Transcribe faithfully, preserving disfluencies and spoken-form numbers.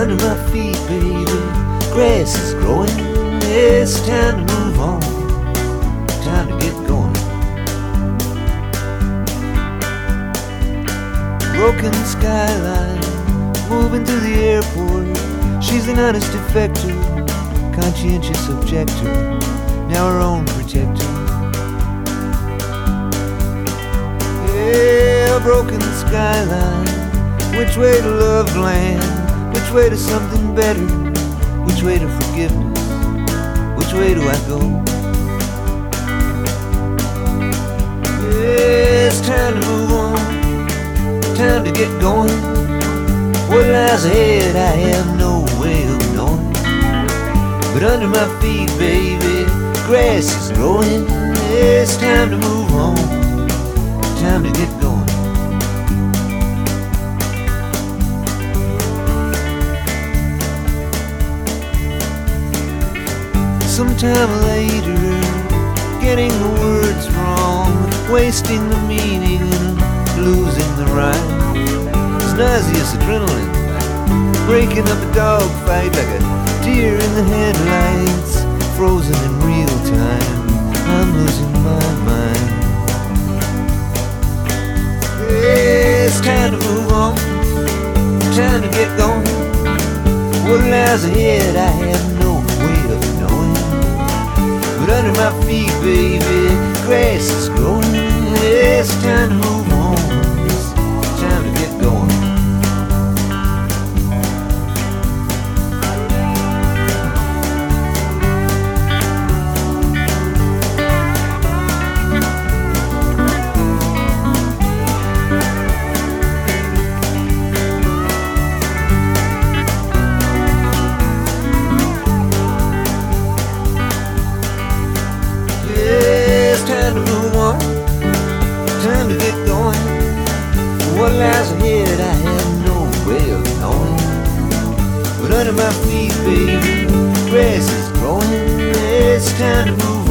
under my feet, baby, grass is growing. It's time to move on, time to get going. Broken skyline, moving to the airport. She's an honest defector, conscientious objector, now her own protector. Yeah, broken skyline, which way to love land, which way to something better, which way to forgiveness, which way do I go? Yeah, it's time to move on, time to get going. What lies ahead I have no way of knowing, but under my feet, baby, grass is growing. It's time to move on, time to get going. Sometime later, getting the words wrong, wasting the meaning and losing the rhyme. It's nauseous adrenaline, breaking up a dogfight like a deer in the headlights, frozen in real time. I'm losing my mind. Yeah, it's time to move on, time to get going. What lies ahead I have no way of knowing, but under my feet, baby, grass is growing. It's time to move on, it's time to get going. Time to move on, time to get going. What lies ahead I have no way of knowing, but under my feet, baby, grass is growing. It's time to move